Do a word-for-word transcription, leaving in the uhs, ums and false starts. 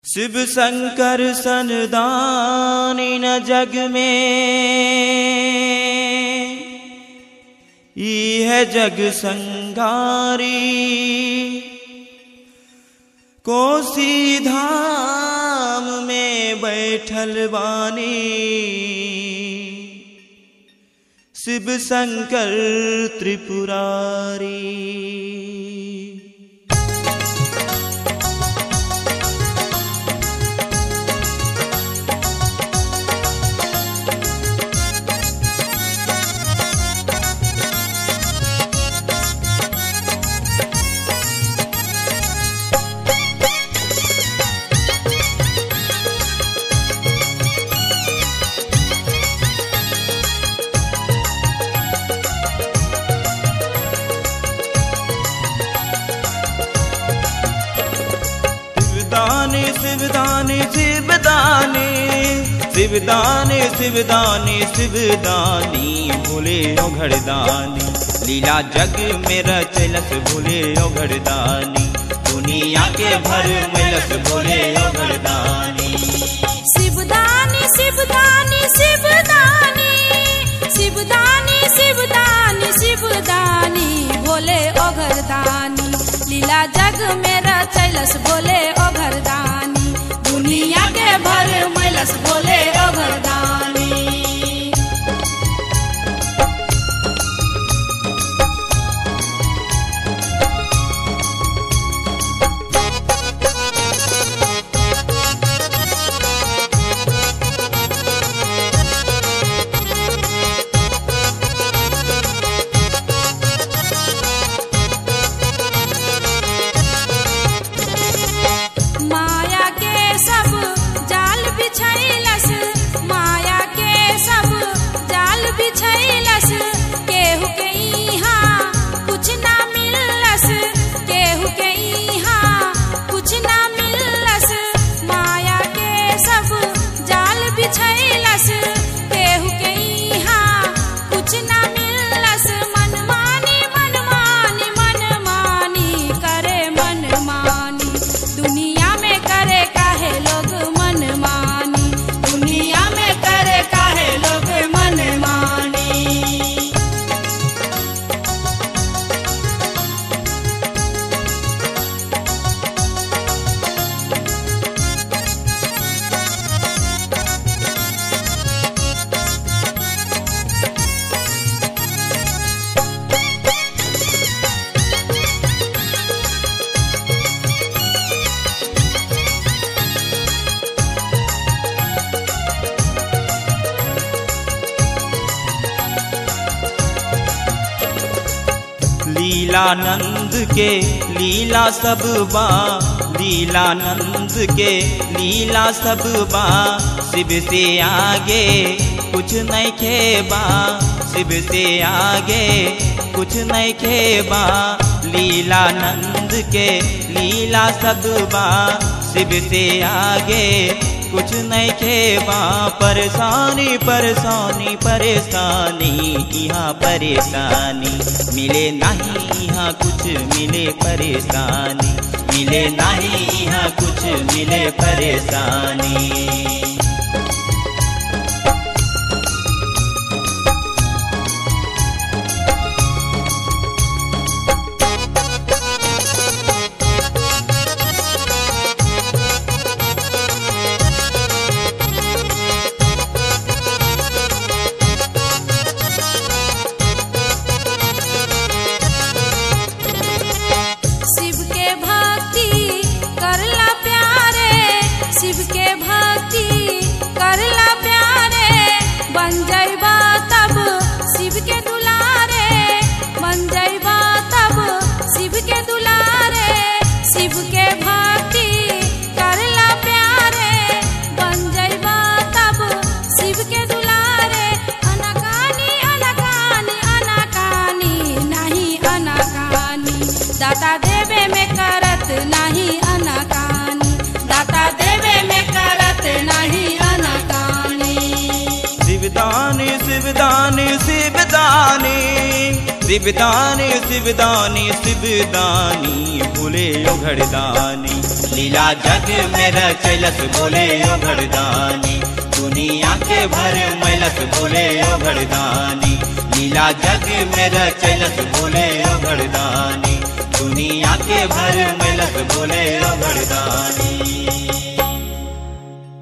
शिव शंकर सनदानी न जग में, ई है जग संगारी। कोसी धाम में बैठल बानी, शिव शंकर त्रिपुरारी। शिवदानी शिवदानी शिवदानी शिवदानी शिवदानी भोले ओ घरदानी। लीला जग में रचलस भोले ओ घरदानी, दुनिया के भर मिलस भोले ओ घरदानी। शिवदानी शिवदानी शिवदानी शिवदानी शिवदानी शिवदानी भोले ओ घरदानी। लीला जग में रचलस भोले ओ घरदानी, दुनिया के भर मिलस भोले ओ घरदानी। माया के सब जाल बिछैलस, माया के सब जाल बिछैलस। केहू के इहाँ कुछ ना मिललस, केहू के इहाँ कुछ ना मिललस। माया के सब जाल बिछैलस, केहू के इहाँ कुछ ना मिललस। मनमानी मनमानी मनमानी करे मनमानी, दुनिया में करे काहे लोग मनमानी, दुनिया में करे काहे लोग मनमानी। लीलानंद के लीला सब बा, लीलानंद के लीला सब बा। शिव से आगे कुछ नहीं खेबा, शिव से आगे कुछ नहीं खेबा। लीलानंद के लीला सब बा, शिव से आगे कुछ नहीं खेबा। परेशानी परेशानी परेशानी यहाँ परेशानी, मिले नहीं यहाँ कुछ मिले परेशानी, मिले नहीं यहाँ कुछ मिले परेशानी। शिव के भक्ति करला प्यारे, शिव के भक्ति शिवदानी शिवदानी शिवदानी बोले ओ घरदानी लीला जग में रचलस बोले ओ घरदानी दुनिया के भर मैलस बोले ओ घरदानी लीला जग में रचलस बोले ओ घरदानी दुनिया के भर मैलस बोले ओ घरदानी।